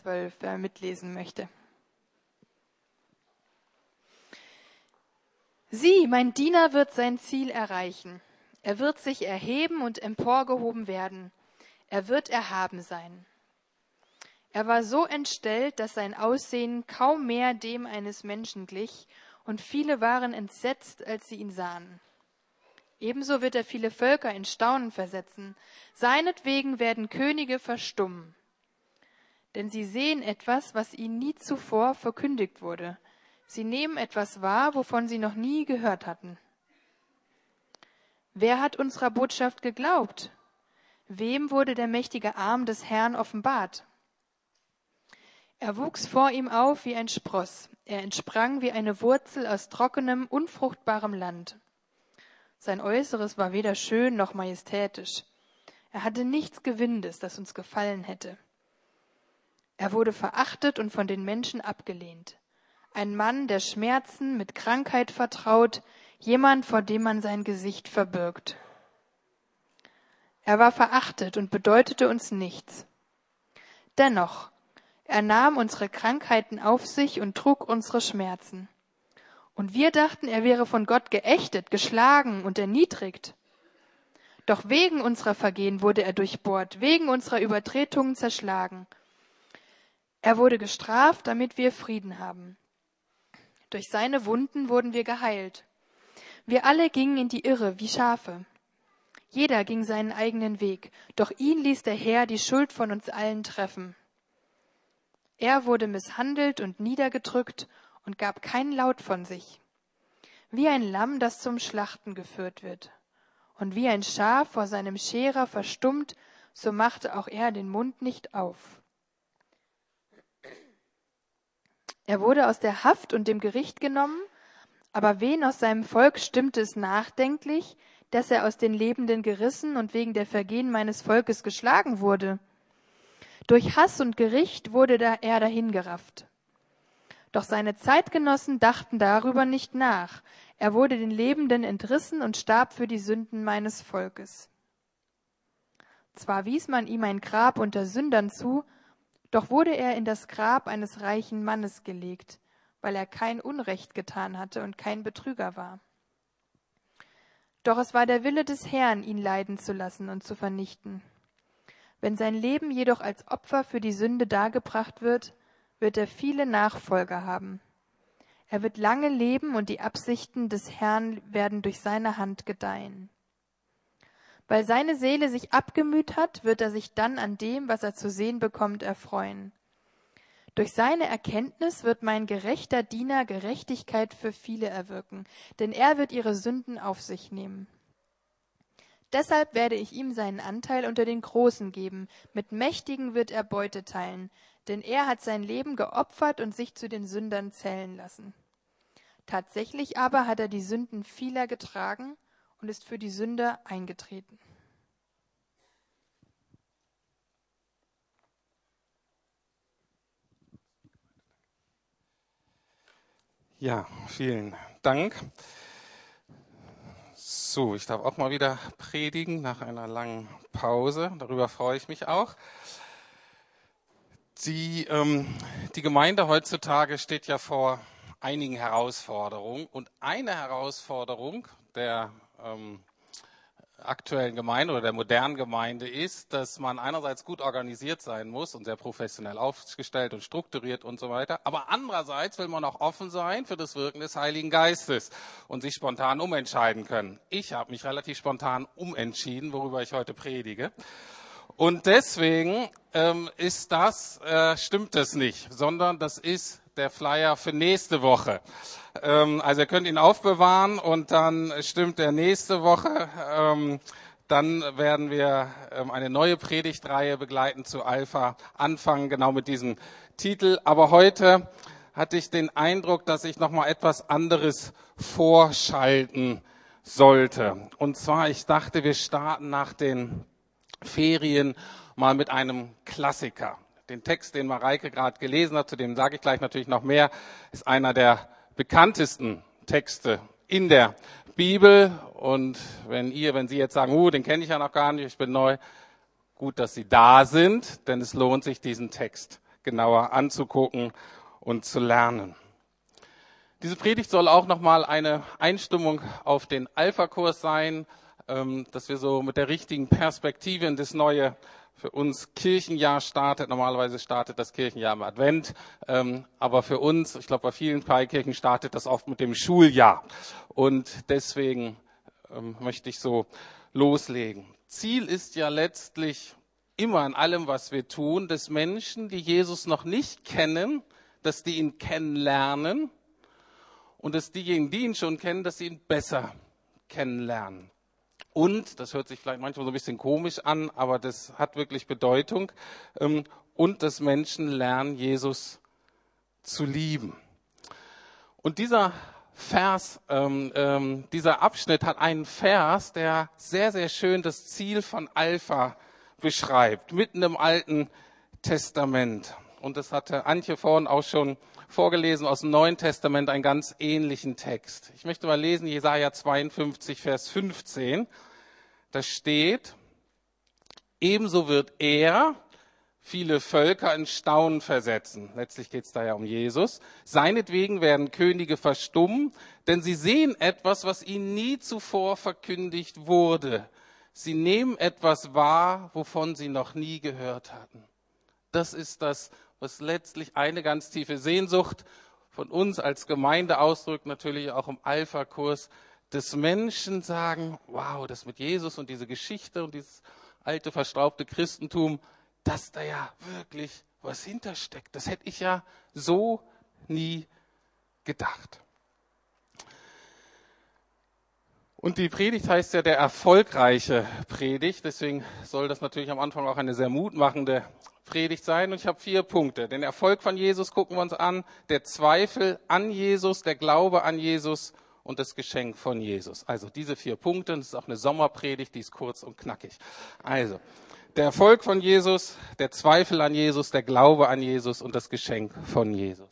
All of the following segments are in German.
12, wer mitlesen möchte. Sieh, mein Diener wird sein Ziel erreichen. Er wird sich erheben und emporgehoben werden. Er wird erhaben sein. Er war so entstellt, dass sein Aussehen kaum mehr dem eines Menschen glich, und viele waren entsetzt, als sie ihn sahen. Ebenso wird er viele Völker in Staunen versetzen. Seinetwegen werden Könige verstummen. Denn sie sehen etwas, was ihnen nie zuvor verkündigt wurde. Sie nehmen etwas wahr, wovon sie noch nie gehört hatten. Wer hat unserer Botschaft geglaubt? Wem wurde der mächtige Arm des Herrn offenbart? Er wuchs vor ihm auf wie ein Spross. Er entsprang wie eine Wurzel aus trockenem, unfruchtbarem Land. Sein Äußeres war weder schön noch majestätisch. Er hatte nichts Gewinnendes, das uns gefallen hätte. Er wurde verachtet und von den Menschen abgelehnt. Ein Mann, der Schmerzen mit Krankheit vertraut, jemand, vor dem man sein Gesicht verbirgt. Er war verachtet und bedeutete uns nichts. Dennoch, er nahm unsere Krankheiten auf sich und trug unsere Schmerzen. Und wir dachten, er wäre von Gott geächtet, geschlagen und erniedrigt. Doch wegen unserer Vergehen wurde er durchbohrt, wegen unserer Übertretungen zerschlagen. Er wurde gestraft, damit wir Frieden haben. Durch seine Wunden wurden wir geheilt. Wir alle gingen in die Irre wie Schafe. Jeder ging seinen eigenen Weg, doch ihn ließ der Herr die Schuld von uns allen treffen. Er wurde misshandelt und niedergedrückt und gab keinen Laut von sich. Wie ein Lamm, das zum Schlachten geführt wird. Und wie ein Schaf vor seinem Scherer verstummt, so machte auch er den Mund nicht auf. Er wurde aus der Haft und dem Gericht genommen, aber wen aus seinem Volk stimmte es nachdenklich, dass er aus den Lebenden gerissen und wegen der Vergehen meines Volkes geschlagen wurde? Durch Hass und Gericht wurde er dahingerafft. Doch seine Zeitgenossen dachten darüber nicht nach. Er wurde den Lebenden entrissen und starb für die Sünden meines Volkes. Zwar wies man ihm ein Grab unter Sündern zu, doch wurde er in das Grab eines reichen Mannes gelegt, weil er kein Unrecht getan hatte und kein Betrüger war. Doch es war der Wille des Herrn, ihn leiden zu lassen und zu vernichten. Wenn sein Leben jedoch als Opfer für die Sünde dargebracht wird, wird er viele Nachfolger haben. Er wird lange leben und die Absichten des Herrn werden durch seine Hand gedeihen. Weil seine Seele sich abgemüht hat, wird er sich dann an dem, was er zu sehen bekommt, erfreuen. Durch seine Erkenntnis wird mein gerechter Diener Gerechtigkeit für viele erwirken, denn er wird ihre Sünden auf sich nehmen. Deshalb werde ich ihm seinen Anteil unter den Großen geben, mit Mächtigen wird er Beute teilen, denn er hat sein Leben geopfert und sich zu den Sündern zählen lassen. Tatsächlich aber hat er die Sünden vieler getragen und ist für die Sünder eingetreten. Ja, vielen Dank. So, ich darf auch mal wieder predigen nach einer langen Pause. Darüber freue ich mich auch. Die Gemeinde heutzutage steht ja vor einigen Herausforderungen. Und eine Herausforderung der aktuellen Gemeinde oder der modernen Gemeinde ist, dass man einerseits gut organisiert sein muss und sehr professionell aufgestellt und strukturiert und so weiter, aber andererseits will man auch offen sein für das Wirken des Heiligen Geistes und sich spontan umentscheiden können. Ich habe mich relativ spontan umentschieden, worüber ich heute predige. Und deswegen stimmt das nicht, sondern das ist der Flyer für nächste Woche. Also ihr könnt ihn aufbewahren und dann stimmt der nächste Woche. Dann werden wir eine neue Predigtreihe begleiten zu Alpha anfangen, genau mit diesem Titel. Aber heute hatte ich den Eindruck, dass ich noch mal etwas anderes vorschalten sollte. Und zwar, ich dachte, wir starten nach den Ferien mal mit einem Klassiker. Den Text, den Mareike gerade gelesen hat, zu dem sage ich gleich natürlich noch mehr, ist einer der bekanntesten Texte in der Bibel. Und wenn Sie jetzt sagen, den kenne ich ja noch gar nicht, ich bin neu, gut, dass Sie da sind, denn es lohnt sich, diesen Text genauer anzugucken und zu lernen. Diese Predigt soll auch nochmal eine Einstimmung auf den Alpha-Kurs sein, dass wir so mit der richtigen Perspektive in das neue für uns Kirchenjahr startet. Normalerweise startet das Kirchenjahr im Advent, aber für uns, ich glaube bei vielen Freikirchen startet das oft mit dem Schuljahr. Und deswegen möchte ich so loslegen. Ziel ist ja letztlich immer in allem, was wir tun, dass Menschen, die Jesus noch nicht kennen, dass die ihn kennenlernen und dass diejenigen, die ihn schon kennen, dass sie ihn besser kennenlernen. Und, das hört sich vielleicht manchmal so ein bisschen komisch an, aber das hat wirklich Bedeutung, und dass Menschen lernen, Jesus zu lieben. Und dieser dieser Abschnitt hat einen Vers, der sehr, sehr schön das Ziel von Alpha beschreibt, mitten im Alten Testament. Und das hatte Antje vorhin auch schon vorgelesen aus dem Neuen Testament, einen ganz ähnlichen Text. Ich möchte mal lesen, Jesaja 52, Vers 15. Da steht, ebenso wird er viele Völker in Staunen versetzen. Letztlich geht es da ja um Jesus. Seinetwegen werden Könige verstummen, denn sie sehen etwas, was ihnen nie zuvor verkündigt wurde. Sie nehmen etwas wahr, wovon sie noch nie gehört hatten. Das ist das, was letztlich eine ganz tiefe Sehnsucht von uns als Gemeinde ausdrückt, natürlich auch im Alpha-Kurs, dass Menschen sagen, wow, das mit Jesus und diese Geschichte und dieses alte, verstaubte Christentum, dass da ja wirklich was hintersteckt. Das hätte ich ja so nie gedacht. Und die Predigt heißt ja der erfolgreiche Predigt, deswegen soll das natürlich am Anfang auch eine sehr mutmachende Predigt sein. Und ich habe 4 Punkte. Den Erfolg von Jesus gucken wir uns an, der Zweifel an Jesus, der Glaube an Jesus und das Geschenk von Jesus. Also diese 4 Punkte, das ist auch eine Sommerpredigt, die ist kurz und knackig. Also, der Erfolg von Jesus, der Zweifel an Jesus, der Glaube an Jesus und das Geschenk von Jesus.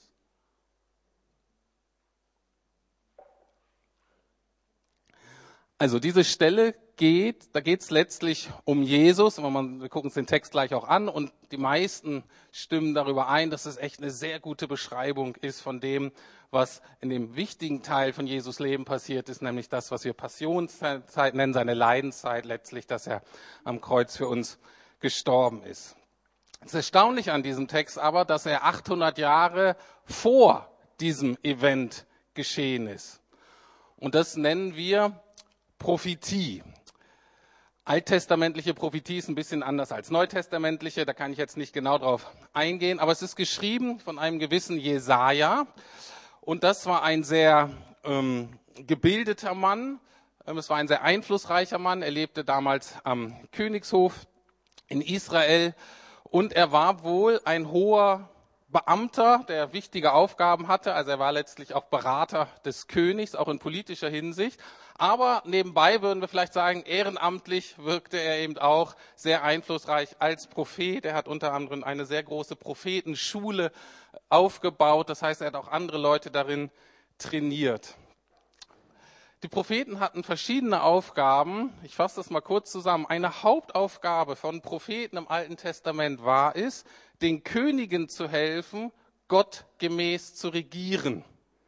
Also diese Stelle da geht es letztlich um Jesus. Wir gucken uns den Text gleich auch an und die meisten stimmen darüber ein, dass es echt eine sehr gute Beschreibung ist von dem, was in dem wichtigen Teil von Jesus Leben passiert ist, nämlich das, was wir Passionszeit nennen, seine Leidenszeit letztlich, dass er am Kreuz für uns gestorben ist. Es ist erstaunlich an diesem Text aber, dass er 800 Jahre vor diesem Event geschehen ist. Und das nennen wir Prophetie. Alttestamentliche Prophetie ist ein bisschen anders als neutestamentliche, da kann ich jetzt nicht genau drauf eingehen, aber es ist geschrieben von einem gewissen Jesaja und das war ein sehr gebildeter Mann, es war ein sehr einflussreicher Mann, er lebte damals am Königshof in Israel und er war wohl ein hoher Beamter, der wichtige Aufgaben hatte, also er war letztlich auch Berater des Königs, auch in politischer Hinsicht. Aber nebenbei würden wir vielleicht sagen, ehrenamtlich wirkte er eben auch sehr einflussreich als Prophet. Er hat unter anderem eine sehr große Prophetenschule aufgebaut. Das heißt, er hat auch andere Leute darin trainiert. Die Propheten hatten verschiedene Aufgaben. Ich fasse das mal kurz zusammen. Eine Hauptaufgabe von Propheten im Alten Testament war es, den Königen zu helfen, gottgemäß zu regieren.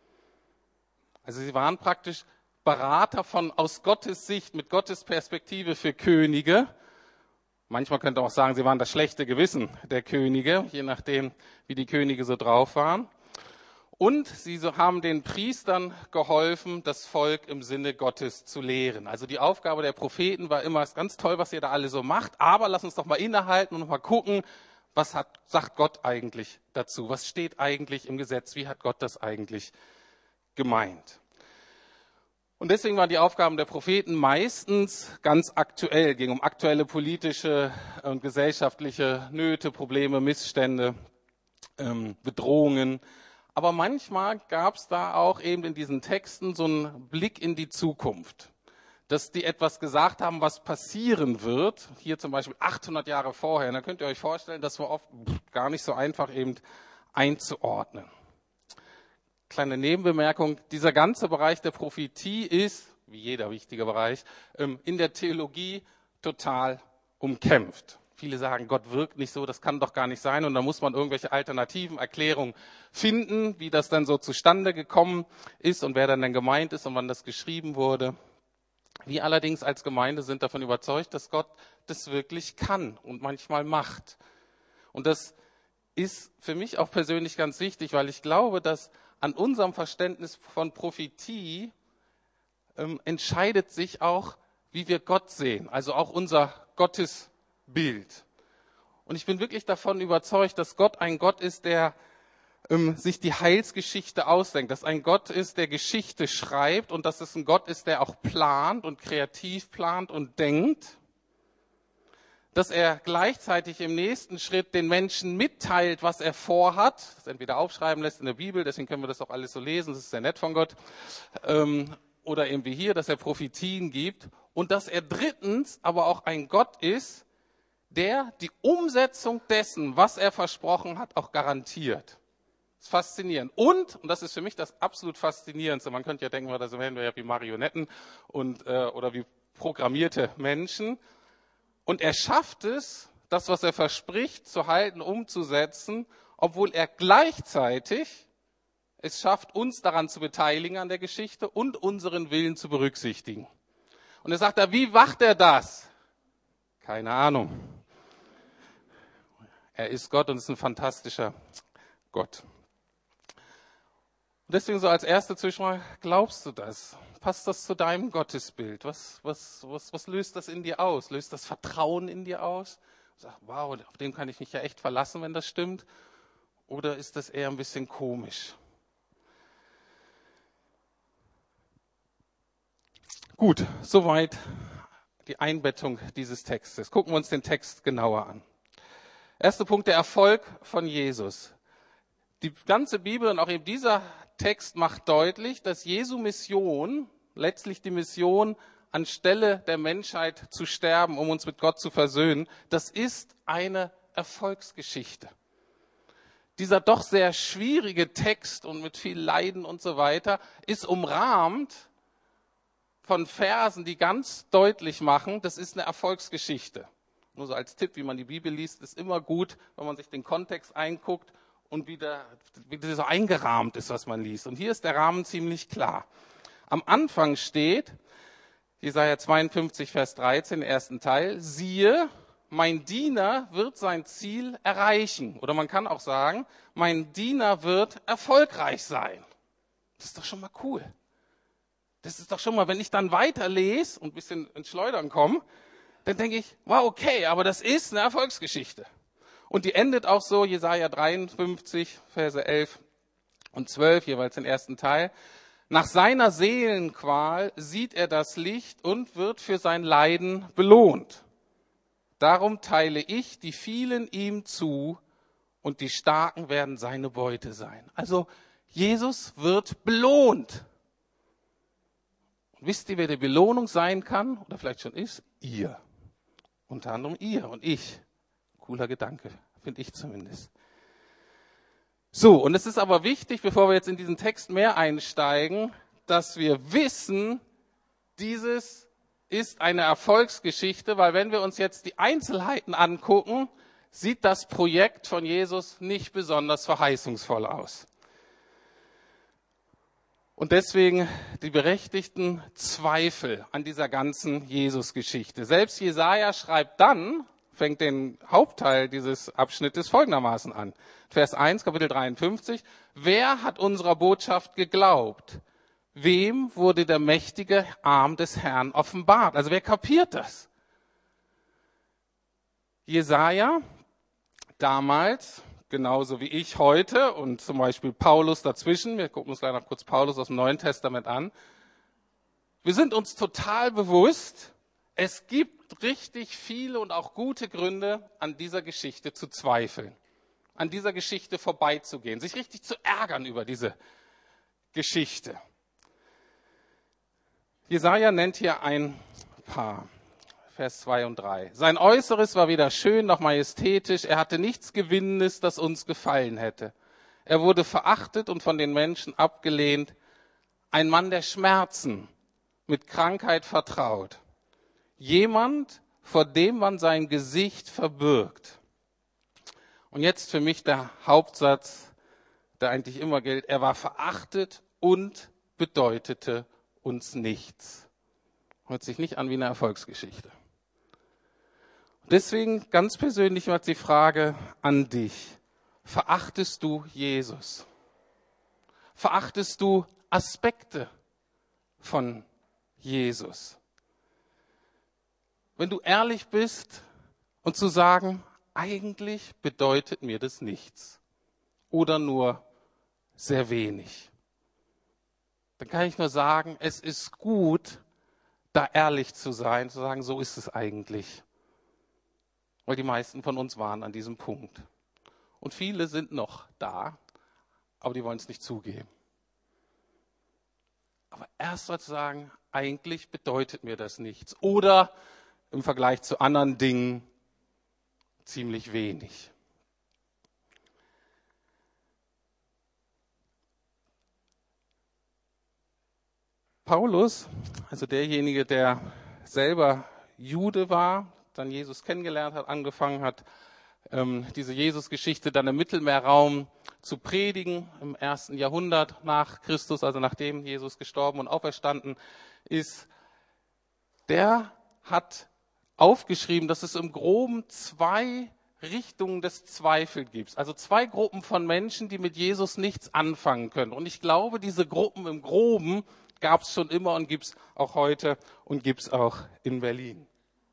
Also sie waren praktisch Berater aus Gottes Sicht, mit Gottes Perspektive für Könige. Manchmal könnte man auch sagen, sie waren das schlechte Gewissen der Könige, je nachdem, wie die Könige so drauf waren. Und sie haben den Priestern geholfen, das Volk im Sinne Gottes zu lehren. Also die Aufgabe der Propheten war immer, es ist ganz toll, was ihr da alle so macht, aber lass uns doch mal innehalten und mal gucken, was sagt Gott eigentlich dazu? Was steht eigentlich im Gesetz? Wie hat Gott das eigentlich gemeint? Und deswegen waren die Aufgaben der Propheten meistens ganz aktuell, ging um aktuelle politische und gesellschaftliche Nöte, Probleme, Missstände, Bedrohungen. Aber manchmal gab es da auch eben in diesen Texten so einen Blick in die Zukunft, dass die etwas gesagt haben, was passieren wird. Hier zum Beispiel 800 Jahre vorher. Und da könnt ihr euch vorstellen, das war oft gar nicht so einfach eben einzuordnen. Kleine Nebenbemerkung, dieser ganze Bereich der Prophetie ist, wie jeder wichtige Bereich, in der Theologie total umkämpft. Viele sagen, Gott wirkt nicht so, das kann doch gar nicht sein. Und dann muss man irgendwelche alternativen Erklärungen finden, wie das dann so zustande gekommen ist und wer dann gemeint ist und wann das geschrieben wurde. Wir allerdings als Gemeinde sind davon überzeugt, dass Gott das wirklich kann und manchmal macht. Und das ist für mich auch persönlich ganz wichtig, weil ich glaube, dass an unserem Verständnis von Prophetie entscheidet sich auch, wie wir Gott sehen, also auch unser Gottesbild. Und ich bin wirklich davon überzeugt, dass Gott ein Gott ist, der sich die Heilsgeschichte ausdenkt, dass ein Gott ist, der Geschichte schreibt und dass es ein Gott ist, der auch plant und kreativ plant und denkt, dass er gleichzeitig im nächsten Schritt den Menschen mitteilt, was er vorhat, das entweder aufschreiben lässt in der Bibel, deswegen können wir das auch alles so lesen, das ist sehr nett von Gott, oder eben wie hier, dass er Prophetien gibt und dass er drittens aber auch ein Gott ist, der die Umsetzung dessen, was er versprochen hat, auch garantiert. Das ist faszinierend. Und das ist für mich das absolut Faszinierendste, man könnte ja denken, da wären wir ja wie Marionetten oder wie programmierte Menschen. Und er schafft es, das, was er verspricht, zu halten, umzusetzen, obwohl er gleichzeitig es schafft, uns daran zu beteiligen an der Geschichte und unseren Willen zu berücksichtigen. Und er sagt, wie macht er das? Keine Ahnung. Er ist Gott und ist ein fantastischer Gott. Und deswegen so als erste Zwischenfrage, glaubst du das? Passt das zu deinem Gottesbild? Was löst das in dir aus? Löst das Vertrauen in dir aus? Sag, wow, auf den kann ich mich ja echt verlassen, wenn das stimmt. Oder ist das eher ein bisschen komisch? Gut, soweit die Einbettung dieses Textes. Gucken wir uns den Text genauer an. Erster Punkt, der Erfolg von Jesus. Die ganze Bibel und auch eben dieser Text macht deutlich, dass Jesu Mission, letztlich die Mission, anstelle der Menschheit zu sterben, um uns mit Gott zu versöhnen, das ist eine Erfolgsgeschichte. Dieser doch sehr schwierige Text und mit viel Leiden und so weiter ist umrahmt von Versen, die ganz deutlich machen, das ist eine Erfolgsgeschichte. Nur so als Tipp, wie man die Bibel liest, ist immer gut, wenn man sich den Kontext einguckt und wie das so eingerahmt ist, was man liest. Und hier ist der Rahmen ziemlich klar. Am Anfang steht, Jesaja 52, Vers 13, ersten Teil, siehe, mein Diener wird sein Ziel erreichen. Oder man kann auch sagen, mein Diener wird erfolgreich sein. Das ist doch schon mal cool. Das ist doch schon mal, wenn ich dann weiterlese und ein bisschen ins Schleudern komme, dann denke ich, wow, okay, aber das ist eine Erfolgsgeschichte. Und die endet auch so, Jesaja 53, Verse 11 und 12, jeweils den ersten Teil. Nach seiner Seelenqual sieht er das Licht und wird für sein Leiden belohnt. Darum teile ich die vielen ihm zu und die Starken werden seine Beute sein. Also Jesus wird belohnt. Und wisst ihr, wer die Belohnung sein kann? Oder vielleicht schon ist? Ihr. Unter anderem ihr und ich. Cooler Gedanke, finde ich zumindest. So, und es ist aber wichtig, bevor wir jetzt in diesen Text mehr einsteigen, dass wir wissen, dieses ist eine Erfolgsgeschichte, weil wenn wir uns jetzt die Einzelheiten angucken, sieht das Projekt von Jesus nicht besonders verheißungsvoll aus. Und deswegen die berechtigten Zweifel an dieser ganzen Jesus-Geschichte. Selbst Jesaja schreibt dann, fängt den Hauptteil dieses Abschnittes folgendermaßen an. Vers 1, Kapitel 53. Wer hat unserer Botschaft geglaubt? Wem wurde der mächtige Arm des Herrn offenbart? Also wer kapiert das? Jesaja, damals, genauso wie ich heute und zum Beispiel Paulus dazwischen, wir gucken uns gleich noch kurz Paulus aus dem Neuen Testament an. Wir sind uns total bewusst, es gibt richtig viele und auch gute Gründe, an dieser Geschichte zu zweifeln, an dieser Geschichte vorbeizugehen, sich richtig zu ärgern über diese Geschichte. Jesaja nennt hier ein paar, Vers 2 und 3. Sein Äußeres war weder schön noch majestätisch, er hatte nichts Gewinnendes, das uns gefallen hätte. Er wurde verachtet und von den Menschen abgelehnt, ein Mann der Schmerzen, mit Krankheit vertraut. Jemand, vor dem man sein Gesicht verbirgt. Und jetzt für mich der Hauptsatz, der eigentlich immer gilt. Er war verachtet und bedeutete uns nichts. Hört sich nicht an wie eine Erfolgsgeschichte. Deswegen ganz persönlich mal die Frage an dich. Verachtest du Jesus? Verachtest du Aspekte von Jesus? Wenn du ehrlich bist und zu sagen, eigentlich bedeutet mir das nichts oder nur sehr wenig, dann kann ich nur sagen, es ist gut, da ehrlich zu sein, zu sagen, so ist es eigentlich. Weil die meisten von uns waren an diesem Punkt. Und viele sind noch da, aber die wollen es nicht zugeben. Aber erst mal zu sagen, eigentlich bedeutet mir das nichts. Oder im Vergleich zu anderen Dingen ziemlich wenig. Paulus, also derjenige, der selber Jude war, dann Jesus kennengelernt hat, angefangen hat, diese Jesus-Geschichte dann im Mittelmeerraum zu predigen, im 1. Jahrhundert nach Christus, also nachdem Jesus gestorben und auferstanden ist, der hat aufgeschrieben, dass es im Groben 2 Richtungen des Zweifels gibt. Also 2 Gruppen von Menschen, die mit Jesus nichts anfangen können. Und ich glaube, diese Gruppen im Groben gab es schon immer und gibt es auch heute und gibt es auch in Berlin.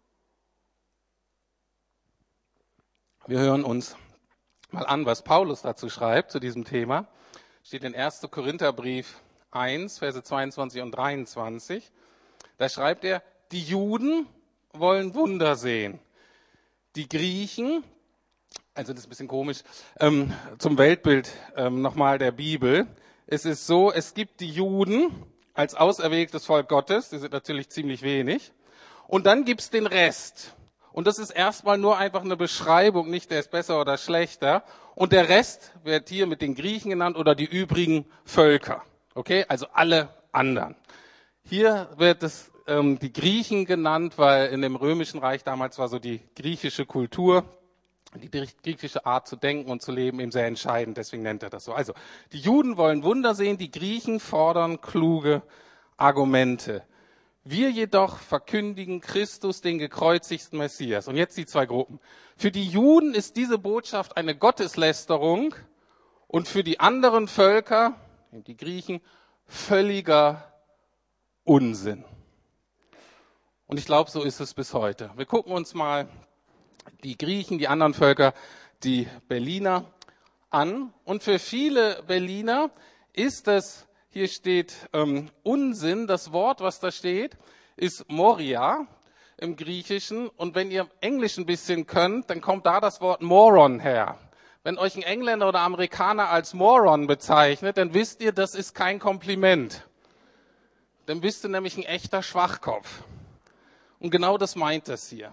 Wir hören uns mal an, was Paulus dazu schreibt, zu diesem Thema. Steht in 1. Korintherbrief 1, Verse 22 und 23. Da schreibt er, die Juden wollen Wunder sehen. Die Griechen, also das ist ein bisschen komisch, zum Weltbild nochmal der Bibel. Es ist so, es gibt die Juden als auserwähltes Volk Gottes, die sind natürlich ziemlich wenig. Und dann gibt es den Rest. Und das ist erstmal nur einfach eine Beschreibung, nicht der ist besser oder schlechter. Und der Rest wird hier mit den Griechen genannt oder die übrigen Völker. Okay, also alle anderen. Hier wird es die Griechen genannt, weil in dem Römischen Reich damals war so die griechische Kultur, die griechische Art zu denken und zu leben eben sehr entscheidend. Deswegen nennt er das so. Also die Juden wollen Wunder sehen, die Griechen fordern kluge Argumente. Wir jedoch verkündigen Christus, den gekreuzigten Messias. Und jetzt die 2 Gruppen. Für die Juden ist diese Botschaft eine Gotteslästerung und für die anderen Völker, die Griechen, völliger Unsinn. Und ich glaube, so ist es bis heute. Wir gucken uns mal die Griechen, die anderen Völker, die Berliner an. Und für viele Berliner ist das, hier steht Unsinn, das Wort, was da steht, ist Moria im Griechischen. Und wenn ihr Englisch ein bisschen könnt, dann kommt da das Wort Moron her. Wenn euch ein Engländer oder Amerikaner als Moron bezeichnet, dann wisst ihr, das ist kein Kompliment. Dann bist du nämlich ein echter Schwachkopf. Und genau das meint es hier.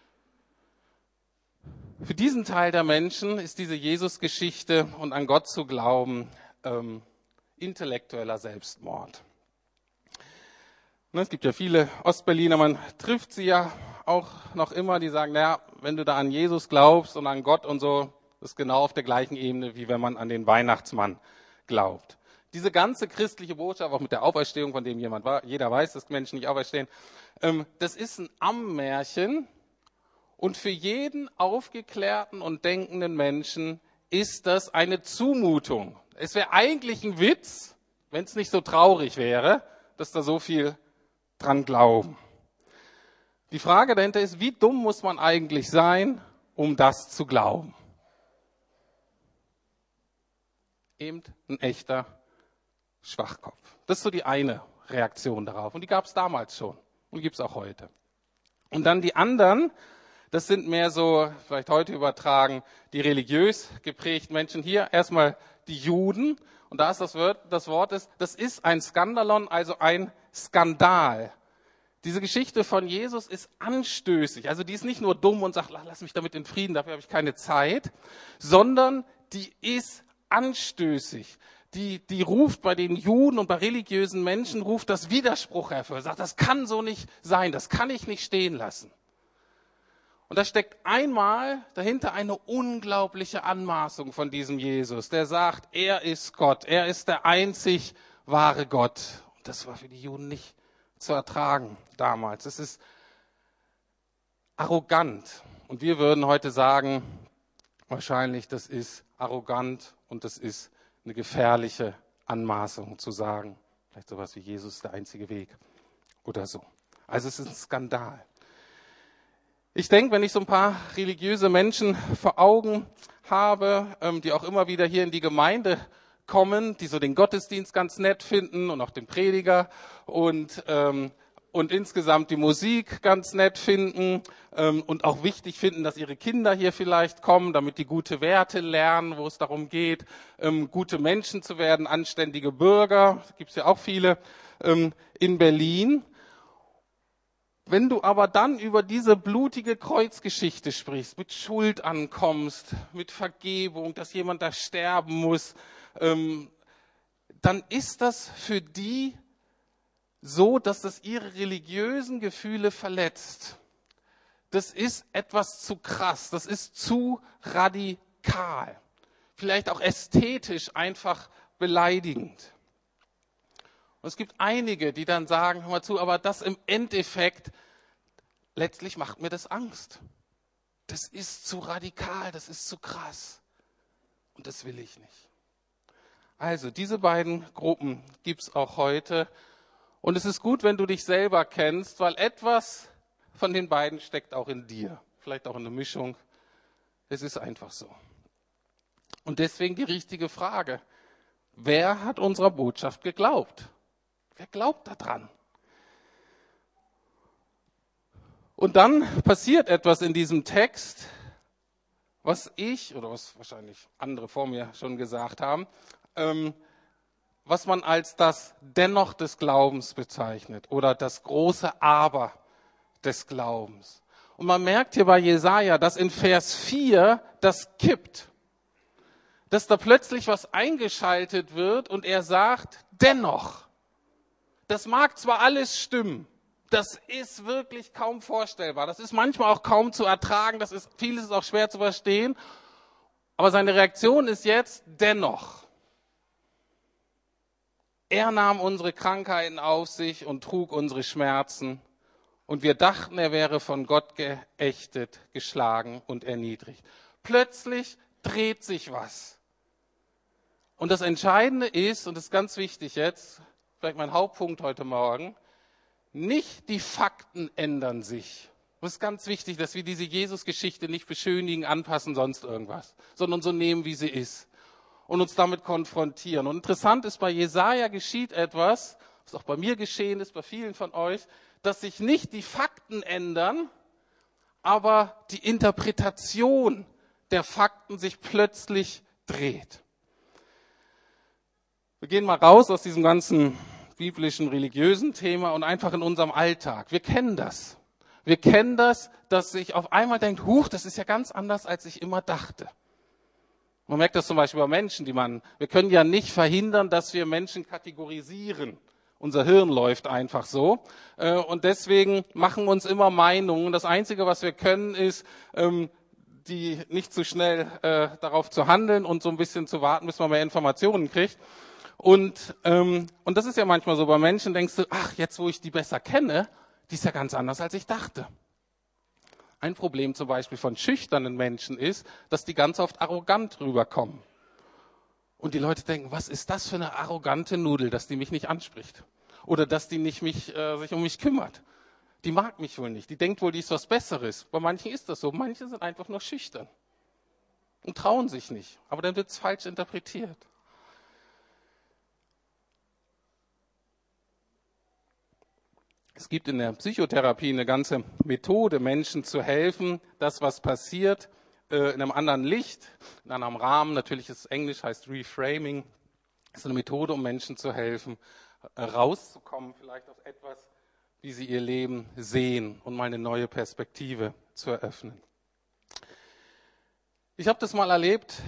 Für diesen Teil der Menschen ist diese Jesus-Geschichte und an Gott zu glauben intellektueller Selbstmord. Es gibt ja viele Ostberliner, man trifft sie ja auch noch immer, die sagen, naja, wenn du da an Jesus glaubst und an Gott und so, das ist genau auf der gleichen Ebene, wie wenn man an den Weihnachtsmann glaubt. Diese ganze christliche Botschaft, auch mit der Auferstehung, von dem jeder weiß, dass Menschen nicht auferstehen, das ist ein Ammärchen. Und für jeden aufgeklärten und denkenden Menschen ist das eine Zumutung. Es wäre eigentlich ein Witz, wenn es nicht so traurig wäre, dass da so viel dran glauben. Die Frage dahinter ist, wie dumm muss man eigentlich sein, um das zu glauben? Eben ein echter Schwachkopf. Das ist so die eine Reaktion darauf. Und die gab es damals schon und gibt es auch heute. Und dann die anderen, das sind mehr so, vielleicht heute übertragen, die religiös geprägten Menschen. Hier erstmal die Juden. Und da ist das Wort ist, das ist ein Skandalon, also ein Skandal. Diese Geschichte von Jesus ist anstößig. Also die ist nicht nur dumm und sagt, lass mich damit in Frieden, dafür habe ich keine Zeit, sondern die ist anstößig. Die ruft bei den Juden und bei religiösen Menschen, ruft das Widerspruch hervor. Sagt, das kann so nicht sein, das kann ich nicht stehen lassen. Und da steckt einmal dahinter eine unglaubliche Anmaßung von diesem Jesus, der sagt, er ist Gott, er ist der einzig wahre Gott. Und das war für die Juden nicht zu ertragen damals. Es ist arrogant. Und wir würden heute sagen, wahrscheinlich, das ist arrogant und das ist eine gefährliche Anmaßung zu sagen. Vielleicht sowas wie Jesus ist der einzige Weg oder so. Also es ist ein Skandal. Ich denke, wenn ich so ein paar religiöse Menschen vor Augen habe, die auch immer wieder hier in die Gemeinde kommen, die so den Gottesdienst ganz nett finden und auch den Prediger und insgesamt die Musik ganz nett finden und auch wichtig finden, dass ihre Kinder hier vielleicht kommen, damit die gute Werte lernen, wo es darum geht, gute Menschen zu werden, anständige Bürger, da gibt es ja auch viele in Berlin. Wenn du aber dann über diese blutige Kreuzgeschichte sprichst, mit Schuld ankommst, mit Vergebung, dass jemand da sterben muss, dann ist das für die so, dass das ihre religiösen Gefühle verletzt. Das ist etwas zu krass, das ist zu radikal, vielleicht auch ästhetisch einfach beleidigend. Und es gibt einige, die dann sagen, hör mal zu, aber das im Endeffekt, letztlich macht mir das Angst. Das ist zu radikal, das ist zu krass. Und das will ich nicht. Also diese beiden Gruppen gibt es auch heute. Und es ist gut, wenn du dich selber kennst, weil etwas von den beiden steckt auch in dir. Vielleicht auch eine Mischung. Es ist einfach so. Und deswegen die richtige Frage. Wer hat unserer Botschaft geglaubt? Wer glaubt daran? Und dann passiert etwas in diesem Text, was ich, oder was wahrscheinlich andere vor mir schon gesagt haben, was man als das Dennoch des Glaubens bezeichnet oder das große Aber des Glaubens. Und man merkt hier bei Jesaja, dass in Vers 4 das kippt. Dass da plötzlich was eingeschaltet wird und er sagt, dennoch. Das mag zwar alles stimmen, das ist wirklich kaum vorstellbar, das ist manchmal auch kaum zu ertragen, vieles ist auch schwer zu verstehen, aber seine Reaktion ist jetzt dennoch. Er nahm unsere Krankheiten auf sich und trug unsere Schmerzen und wir dachten, er wäre von Gott geächtet, geschlagen und erniedrigt. Plötzlich dreht sich was. Und das Entscheidende ist, und das ist ganz wichtig jetzt, vielleicht mein Hauptpunkt heute Morgen, nicht die Fakten ändern sich. Es ist ganz wichtig, dass wir diese Jesus-Geschichte nicht beschönigen, anpassen, sonst irgendwas, sondern so nehmen, wie sie ist und uns damit konfrontieren. Und interessant ist, bei Jesaja geschieht etwas, was auch bei mir geschehen ist, bei vielen von euch, dass sich nicht die Fakten ändern, aber die Interpretation der Fakten sich plötzlich dreht. Wir gehen mal raus aus diesem ganzen biblischen, religiösen Thema und einfach in unserem Alltag. Wir kennen das. Wir kennen das, dass sich auf einmal denkt, huch, das ist ja ganz anders, als ich immer dachte. Man merkt das zum Beispiel bei Menschen, wir können ja nicht verhindern, dass wir Menschen kategorisieren. Unser Hirn läuft einfach so. Und deswegen machen wir uns immer Meinungen. Das Einzige, was wir können, ist, die nicht zu schnell darauf zu handeln und so ein bisschen zu warten, bis man mehr Informationen kriegt. Und das ist ja manchmal so, bei Menschen denkst du, ach, jetzt wo ich die besser kenne, die ist ja ganz anders, als ich dachte. Ein Problem zum Beispiel von schüchternen Menschen ist, dass die ganz oft arrogant rüberkommen. Und die Leute denken, was ist das für eine arrogante Nudel, dass die mich nicht anspricht? Oder dass die nicht sich um mich kümmert? Die mag mich wohl nicht, die denkt wohl, die ist was Besseres. Bei manchen ist das so, manche sind einfach nur schüchtern und trauen sich nicht. Aber dann wird es falsch interpretiert. Es gibt in der Psychotherapie eine ganze Methode, Menschen zu helfen, das, was passiert, in einem anderen Licht, in einem Rahmen. Natürlich ist es Englisch, heißt Reframing. Das ist eine Methode, um Menschen zu helfen, rauszukommen, vielleicht aus etwas, wie sie ihr Leben sehen und mal eine neue Perspektive zu eröffnen. Ich habe das mal erlebt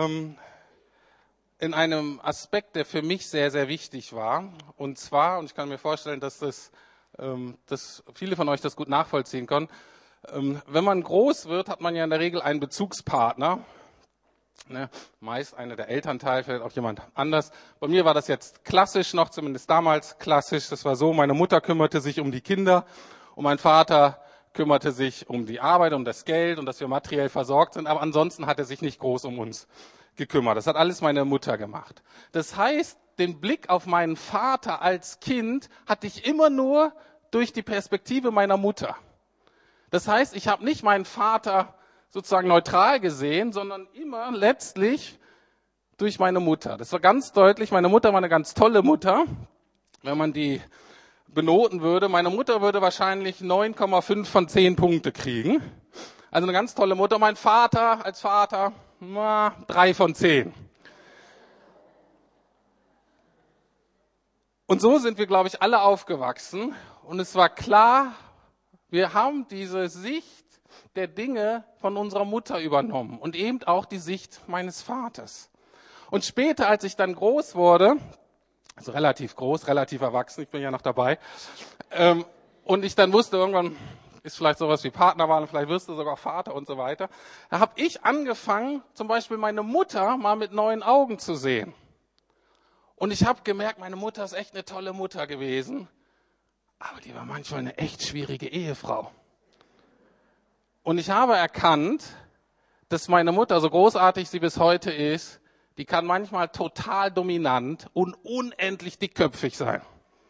in einem Aspekt, der für mich sehr, sehr wichtig war. Und zwar, und ich kann mir vorstellen, dass viele von euch das gut nachvollziehen können, Wenn man groß wird, hat man ja in der Regel einen Bezugspartner. Ne? Meist einer der Elternteil, vielleicht auch jemand anders. Bei mir war das jetzt klassisch noch, zumindest damals klassisch. Das war so, meine Mutter kümmerte sich um die Kinder und mein Vater kümmerte sich um die Arbeit, um das Geld und dass wir materiell versorgt sind. Aber ansonsten hat er sich nicht groß um uns gekümmert. Das hat alles meine Mutter gemacht. Das heißt, den Blick auf meinen Vater als Kind hatte ich immer nur durch die Perspektive meiner Mutter. Das heißt, ich habe nicht meinen Vater sozusagen neutral gesehen, sondern immer letztlich durch meine Mutter. Das war ganz deutlich. Meine Mutter war eine ganz tolle Mutter. Wenn man die benoten würde, meine Mutter würde wahrscheinlich 9,5 von 10 Punkte kriegen. Also eine ganz tolle Mutter. Mein Vater als Vater, 3 von 10. Und so sind wir, glaube ich, alle aufgewachsen. Und es war klar, wir haben diese Sicht der Dinge von unserer Mutter übernommen und eben auch die Sicht meines Vaters. Und später, als ich dann groß wurde, also relativ groß, relativ erwachsen, ich bin ja noch dabei, und ich dann wusste, irgendwann ist vielleicht sowas wie Partnerwahl, vielleicht wirst du sogar Vater und so weiter, da habe ich angefangen, zum Beispiel meine Mutter mal mit neuen Augen zu sehen. Und ich habe gemerkt, meine Mutter ist echt eine tolle Mutter gewesen, aber die war manchmal eine echt schwierige Ehefrau. Und ich habe erkannt, dass meine Mutter, so großartig sie bis heute ist, die kann manchmal total dominant und unendlich dickköpfig sein.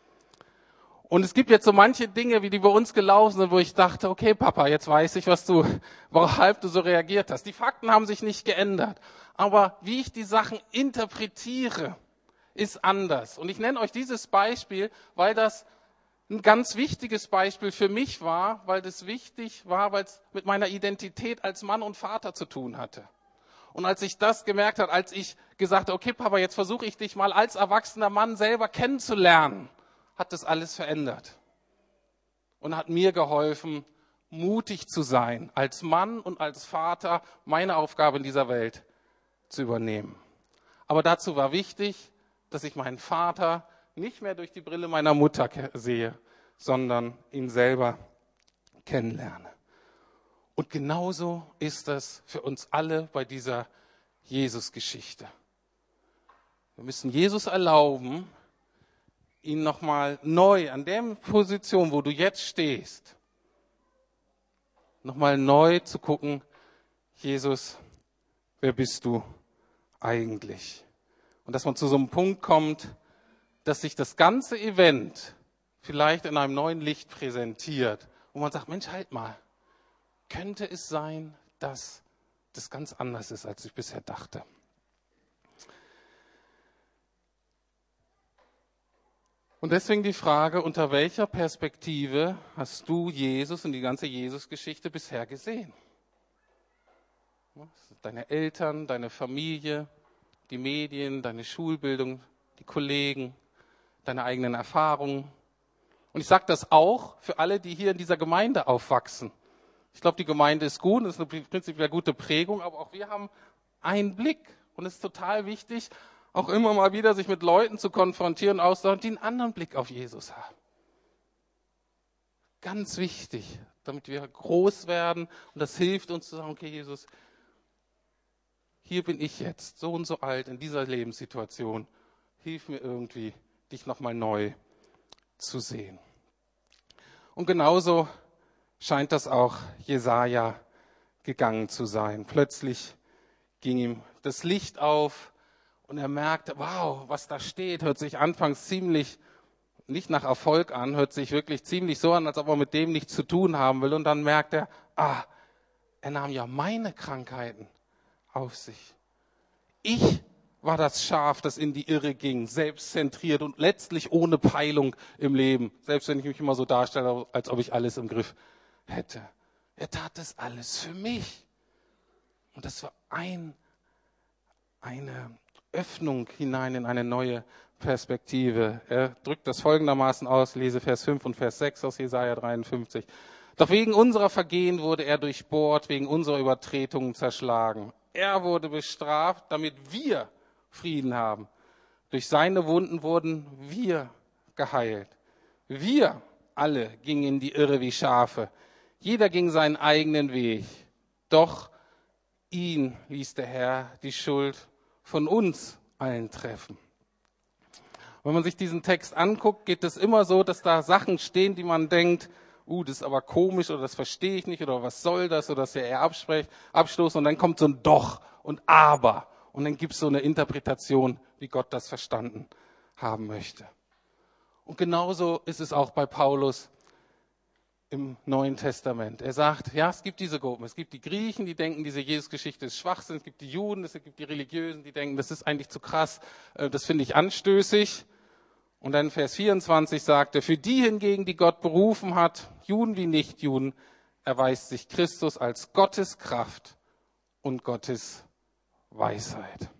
Und es gibt jetzt so manche Dinge, wie die bei uns gelaufen sind, wo ich dachte, okay Papa, jetzt weiß ich, worauf du so reagiert hast. Die Fakten haben sich nicht geändert. Aber wie ich die Sachen interpretiere, ist anders. Und ich nenne euch dieses Beispiel, weil das ein ganz wichtiges Beispiel für mich war, weil es mit meiner Identität als Mann und Vater zu tun hatte. Und als ich das gemerkt habe, als ich gesagt habe, okay Papa, jetzt versuche ich dich mal als erwachsener Mann selber kennenzulernen, hat das alles verändert. Und hat mir geholfen, mutig zu sein, als Mann und als Vater meine Aufgabe in dieser Welt zu übernehmen. Aber dazu war wichtig, dass ich meinen Vater nicht mehr durch die Brille meiner Mutter sehe, sondern ihn selber kennenlerne. Und genauso ist es für uns alle bei dieser Jesus-Geschichte. Wir müssen Jesus erlauben, ihn nochmal neu an der Position, wo du jetzt stehst, nochmal neu zu gucken, Jesus, wer bist du eigentlich? Und dass man zu so einem Punkt kommt, dass sich das ganze Event vielleicht in einem neuen Licht präsentiert, wo man sagt, Mensch, halt mal, könnte es sein, dass das ganz anders ist, als ich bisher dachte. Und deswegen die Frage, unter welcher Perspektive hast du Jesus und die ganze Jesus-Geschichte bisher gesehen? Deine Eltern, deine Familie, die Medien, deine Schulbildung, die Kollegen, deine eigenen Erfahrungen. Und ich sage das auch für alle, die hier in dieser Gemeinde aufwachsen. Ich glaube, die Gemeinde ist gut, das ist eine prinzipiell gute Prägung, aber auch wir haben einen Blick. Und es ist total wichtig, auch immer mal wieder sich mit Leuten zu konfrontieren, die einen anderen Blick auf Jesus haben. Ganz wichtig, damit wir groß werden. Und das hilft uns zu sagen, okay, Jesus, hier bin ich jetzt, so und so alt, in dieser Lebenssituation. Hilf mir irgendwie, dich nochmal neu zu sehen. Und genauso scheint das auch Jesaja gegangen zu sein. Plötzlich ging ihm das Licht auf und er merkte, wow, was da steht, hört sich anfangs ziemlich nicht nach Erfolg an, hört sich wirklich ziemlich so an, als ob er mit dem nichts zu tun haben will. Und dann merkt er, er nahm ja meine Krankheiten auf sich. Ich war das Schaf, das in die Irre ging, selbstzentriert und letztlich ohne Peilung im Leben. Selbst wenn ich mich immer so darstelle, als ob ich alles im Griff hätte. Er tat das alles für mich. Und das war eine Öffnung hinein in eine neue Perspektive. Er drückt das folgendermaßen aus, lese Vers 5 und Vers 6 aus Jesaja 53. Doch wegen unserer Vergehen wurde er durchbohrt, wegen unserer Übertretungen zerschlagen. Er wurde bestraft, damit wir Frieden haben. Durch seine Wunden wurden wir geheilt. Wir alle gingen in die Irre wie Schafe. Jeder ging seinen eigenen Weg. Doch ihn ließ der Herr die Schuld von uns allen treffen. Wenn man sich diesen Text anguckt, geht es immer so, dass da Sachen stehen, die man denkt, das ist aber komisch oder das verstehe ich nicht oder was soll das oder das ist ja eher Abstoß und dann kommt so ein Doch und Aber und dann gibt es so eine Interpretation, wie Gott das verstanden haben möchte. Und genauso ist es auch bei Paulus im Neuen Testament. Er sagt, ja, es gibt diese Gruppen. Es gibt die Griechen, die denken, diese Jesus-Geschichte ist Schwachsinn. Es gibt die Juden, es gibt die Religiösen, die denken, das ist eigentlich zu krass. Das finde ich anstößig. Und dann Vers 24 sagt er, für die hingegen, die Gott berufen hat, Juden wie Nichtjuden, erweist sich Christus als Gottes Kraft und Gottes Weisheit.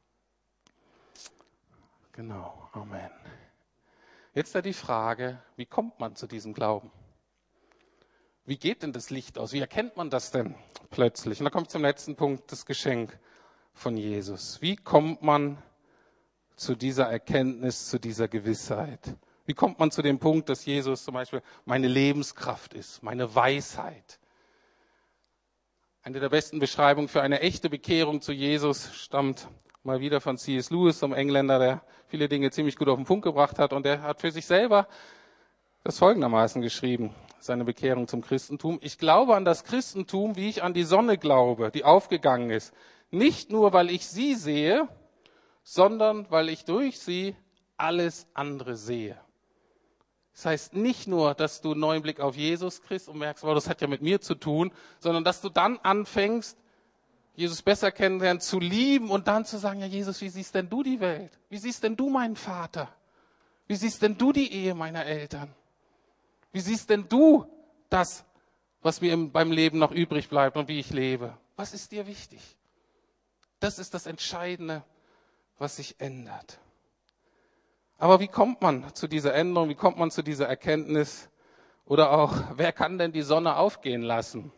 Genau, Amen. Jetzt da die Frage, wie kommt man zu diesem Glauben? Wie geht denn das Licht aus? Wie erkennt man das denn plötzlich? Und da kommt zum letzten Punkt das Geschenk von Jesus. Wie kommt man zu dieser Erkenntnis, zu dieser Gewissheit? Wie kommt man zu dem Punkt, dass Jesus zum Beispiel meine Lebenskraft ist, meine Weisheit? Eine der besten Beschreibungen für eine echte Bekehrung zu Jesus stammt mal wieder von C.S. Lewis, einem Engländer, der viele Dinge ziemlich gut auf den Punkt gebracht hat. Und der hat für sich selber das folgendermaßen geschrieben, seine Bekehrung zum Christentum. Ich glaube an das Christentum, wie ich an die Sonne glaube, die aufgegangen ist. Nicht nur, weil ich sie sehe, sondern weil ich durch sie alles andere sehe. Das heißt nicht nur, dass du einen neuen Blick auf Jesus kriegst und merkst, wow, das hat ja mit mir zu tun, sondern dass du dann anfängst, Jesus besser kennenlernen, zu lieben und dann zu sagen, ja Jesus, wie siehst denn du die Welt? Wie siehst denn du meinen Vater? Wie siehst denn du die Ehe meiner Eltern? Wie siehst denn du das, was mir beim Leben noch übrig bleibt und wie ich lebe? Was ist dir wichtig? Das ist das Entscheidende, was sich ändert. Aber wie kommt man zu dieser Änderung? Wie kommt man zu dieser Erkenntnis? Oder auch, wer kann denn die Sonne aufgehen lassen?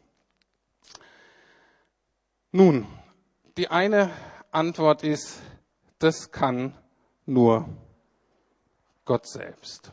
Nun, die eine Antwort ist, das kann nur Gott selbst.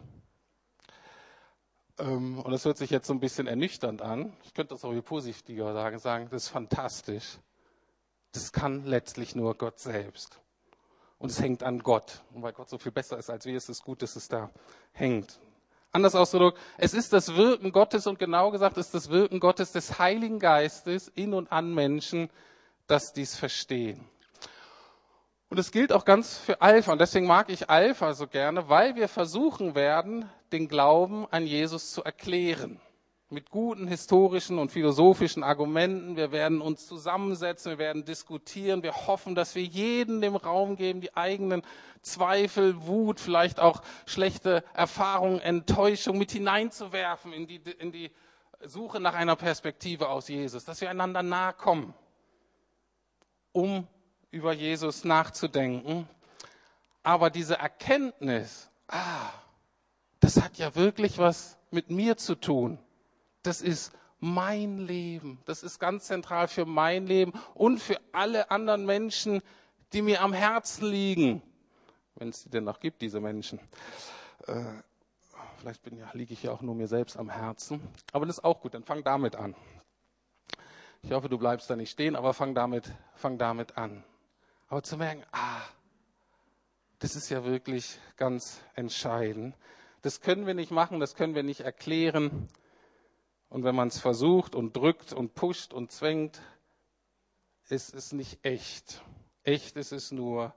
Und das hört sich jetzt so ein bisschen ernüchternd an. Ich könnte das auch hier positiver sagen, das ist fantastisch. Das kann letztlich nur Gott selbst. Und es hängt an Gott. Und weil Gott so viel besser ist als wir, ist es gut, dass es da hängt. Anders ausgedrückt, es ist das Wirken Gottes und genau gesagt ist das Wirken Gottes des Heiligen Geistes in und an Menschen, dass dies verstehen. Und es gilt auch ganz für Alpha. Und deswegen mag ich Alpha so gerne, weil wir versuchen werden, den Glauben an Jesus zu erklären. Mit guten historischen und philosophischen Argumenten. Wir werden uns zusammensetzen, wir werden diskutieren. Wir hoffen, dass wir jedem den Raum geben, die eigenen Zweifel, Wut, vielleicht auch schlechte Erfahrungen, Enttäuschung mit hineinzuwerfen in die Suche nach einer Perspektive aus Jesus. Dass wir einander nahe kommen, um über Jesus nachzudenken. Aber diese Erkenntnis, das hat ja wirklich was mit mir zu tun. Das ist mein Leben. Das ist ganz zentral für mein Leben und für alle anderen Menschen, die mir am Herzen liegen. Wenn es die denn noch gibt, diese Menschen. Vielleicht liege ich ja auch nur mir selbst am Herzen. Aber das ist auch gut, dann fang damit an. Ich hoffe, du bleibst da nicht stehen, aber fang damit an. Aber zu merken, das ist ja wirklich ganz entscheidend. Das können wir nicht machen, das können wir nicht erklären. Und wenn man es versucht und drückt und pusht und zwängt, ist es nicht echt. Echt ist es nur,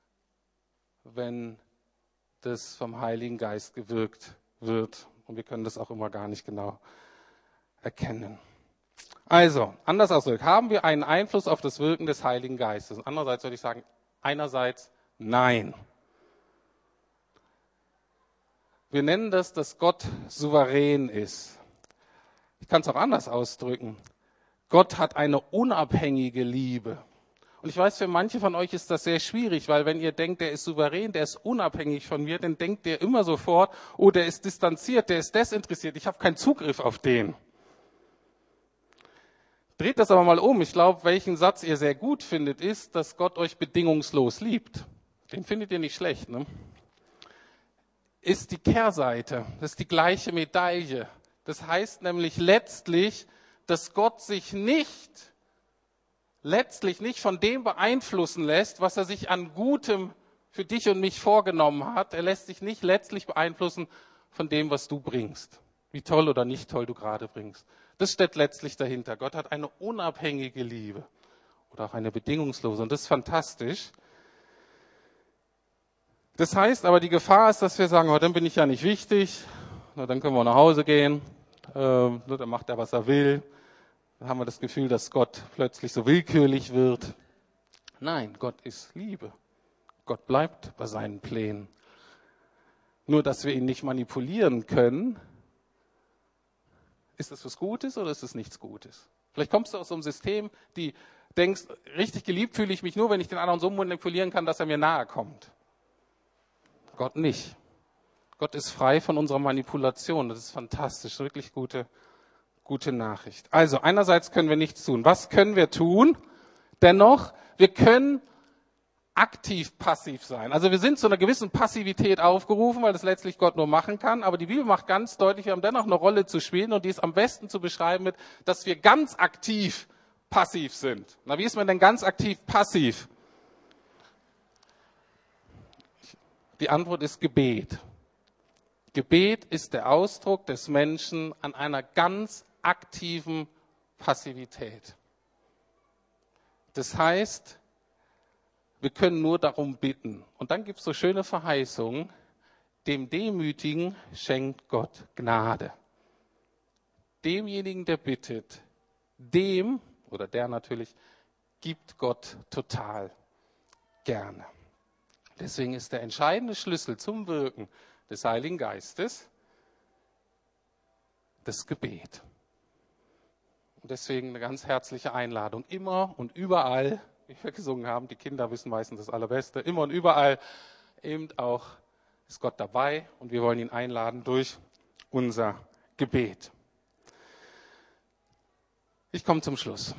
wenn das vom Heiligen Geist gewirkt wird. Und wir können das auch immer gar nicht genau erkennen. Also, anders ausgedrückt, haben wir einen Einfluss auf das Wirken des Heiligen Geistes? Andererseits würde ich sagen, einerseits nein. Wir nennen das, dass Gott souverän ist. Ich kann es auch anders ausdrücken. Gott hat eine unabhängige Liebe. Und ich weiß, für manche von euch ist das sehr schwierig, weil wenn ihr denkt, der ist souverän, der ist unabhängig von mir, dann denkt ihr immer sofort, oh, der ist distanziert, der ist desinteressiert, ich habe keinen Zugriff auf den. Dreht das aber mal um. Ich glaube, welchen Satz ihr sehr gut findet, ist, dass Gott euch bedingungslos liebt. Den findet ihr nicht schlecht, ne? Ist die Kehrseite, das ist die gleiche Medaille, Das heißt nämlich letztlich, dass Gott sich letztlich nicht von dem beeinflussen lässt, was er sich an Gutem für dich und mich vorgenommen hat. Er lässt sich nicht letztlich beeinflussen von dem, was du bringst. Wie toll oder nicht toll du gerade bringst. Das steht letztlich dahinter. Gott hat eine unabhängige Liebe oder auch eine bedingungslose. Und das ist fantastisch. Das heißt aber, die Gefahr ist, dass wir sagen, oh, dann bin ich ja nicht wichtig, dann können wir nach Hause gehen, dann macht er, was er will. Dann haben wir das Gefühl, dass Gott plötzlich so willkürlich wird. Nein, Gott ist Liebe. Gott bleibt bei seinen Plänen. Nur, dass wir ihn nicht manipulieren können, ist das was Gutes oder ist das nichts Gutes? Vielleicht kommst du aus so einem System, die denkst, richtig geliebt fühle ich mich nur, wenn ich den anderen so manipulieren kann, dass er mir nahe kommt. Gott nicht. Gott ist frei von unserer Manipulation. Das ist fantastisch, wirklich gute Nachricht. Also einerseits können wir nichts tun. Was können wir tun? Dennoch, wir können aktiv-passiv sein. Also wir sind zu einer gewissen Passivität aufgerufen, weil das letztlich Gott nur machen kann. Aber die Bibel macht ganz deutlich, wir haben dennoch eine Rolle zu spielen und die ist am besten zu beschreiben mit, dass wir ganz aktiv passiv sind. Na, wie ist man denn ganz aktiv passiv? Die Antwort ist Gebet. Gebet ist der Ausdruck des Menschen an einer ganz aktiven Passivität. Das heißt, wir können nur darum bitten. Und dann gibt es so schöne Verheißungen. Dem Demütigen schenkt Gott Gnade. Demjenigen, der bittet, dem, oder der natürlich, gibt Gott total gerne. Deswegen ist der entscheidende Schlüssel zum Wirken des Heiligen Geistes das Gebet. Und deswegen eine ganz herzliche Einladung. Immer und überall, wie wir gesungen haben, die Kinder wissen meistens das Allerbeste, immer und überall eben auch ist Gott dabei und wir wollen ihn einladen durch unser Gebet. Ich komme zum Schluss.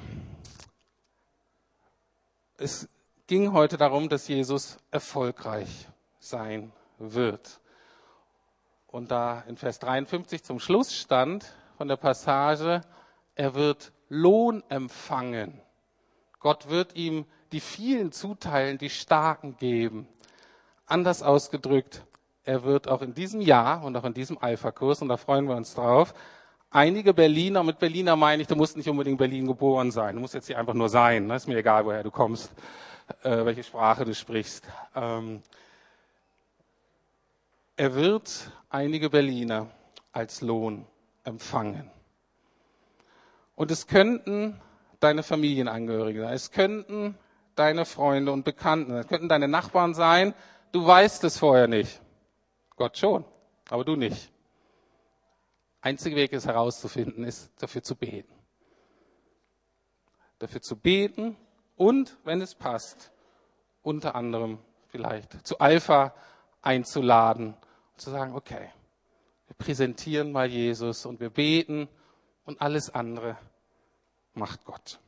Es ging heute darum, dass Jesus erfolgreich sein wird. Und da in Vers 53 zum Schluss stand von der Passage, er wird Lohn empfangen. Gott wird ihm die vielen zuteilen, die Starken geben. Anders ausgedrückt, er wird auch in diesem Jahr und auch in diesem Alpha-Kurs, und da freuen wir uns drauf, einige Berliner, mit Berliner meine ich, du musst nicht unbedingt in Berlin geboren sein, du musst jetzt hier einfach nur sein, ne? Ist mir egal, woher du kommst, welche Sprache du sprichst. Er wird einige Berliner als Lohn empfangen. Und es könnten deine Familienangehörigen sein, es könnten deine Freunde und Bekannten, es könnten deine Nachbarn sein, du weißt es vorher nicht. Gott schon, aber du nicht. Einziger Weg, es herauszufinden, ist, dafür zu beten. Dafür zu beten und, wenn es passt, unter anderem vielleicht zu Alpha einzuladen und zu sagen, okay, wir präsentieren mal Jesus und wir beten und alles andere macht Gott.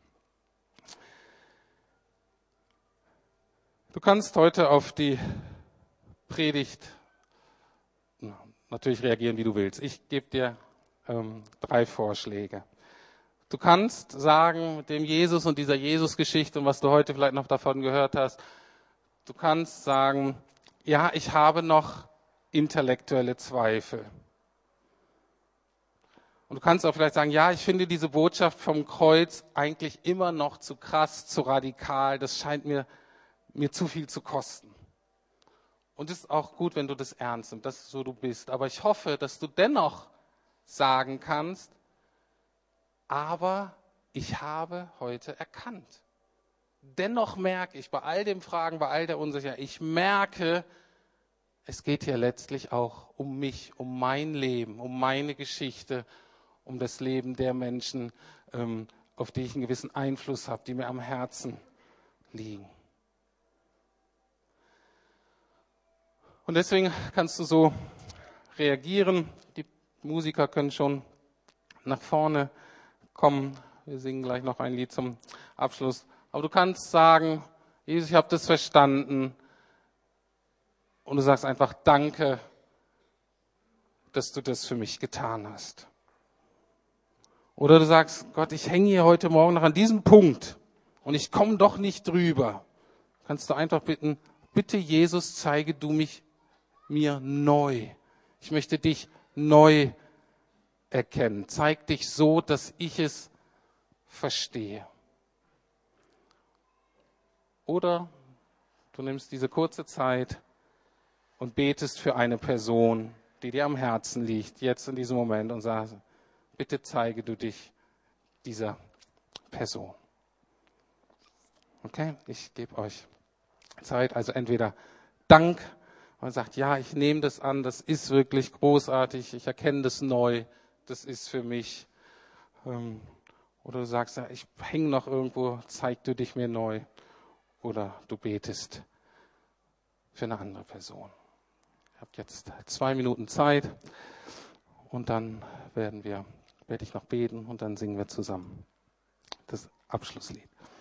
Du kannst heute auf die Predigt natürlich reagieren, wie du willst. Ich gebe dir 3 Vorschläge. Du kannst sagen, mit dem Jesus und dieser Jesus-Geschichte und was du heute vielleicht noch davon gehört hast, du kannst sagen, ja, ich habe noch intellektuelle Zweifel. Und du kannst auch vielleicht sagen, ja, ich finde diese Botschaft vom Kreuz eigentlich immer noch zu krass, zu radikal, das scheint mir zu viel zu kosten. Und es ist auch gut, wenn du das ernst nimmst, dass so du bist. Aber ich hoffe, dass du dennoch sagen kannst, aber ich habe heute erkannt. Dennoch merke ich bei all den Fragen, bei all der Unsicherheit, ich merke, es geht hier letztlich auch um mich, um mein Leben, um meine Geschichte, um das Leben der Menschen, auf die ich einen gewissen Einfluss habe, die mir am Herzen liegen. Und deswegen kannst du so reagieren. Die Musiker können schon nach vorne kommen. Wir singen gleich noch ein Lied zum Abschluss. Aber du kannst sagen, Jesus, ich habe das verstanden. Und du sagst einfach, danke, dass du das für mich getan hast. Oder du sagst, Gott, ich hänge hier heute Morgen noch an diesem Punkt und ich komme doch nicht drüber. Kannst du einfach bitten, bitte Jesus, zeige du mir neu. Ich möchte dich neu erkennen. Zeig dich so, dass ich es verstehe. Oder du nimmst diese kurze Zeit und betest für eine Person, die dir am Herzen liegt, jetzt in diesem Moment, und sagst, bitte zeige du dich dieser Person. Okay, ich gebe euch Zeit, also entweder Dank, man sagt, ja, ich nehme das an, das ist wirklich großartig, ich erkenne das neu, das ist für mich. Oder du sagst, ja, ich hänge noch irgendwo, zeig du dich mir neu. Oder du betest für eine andere Person. Ich habe jetzt 2 Minuten Zeit und dann werde ich noch beten und dann singen wir zusammen das Abschlusslied.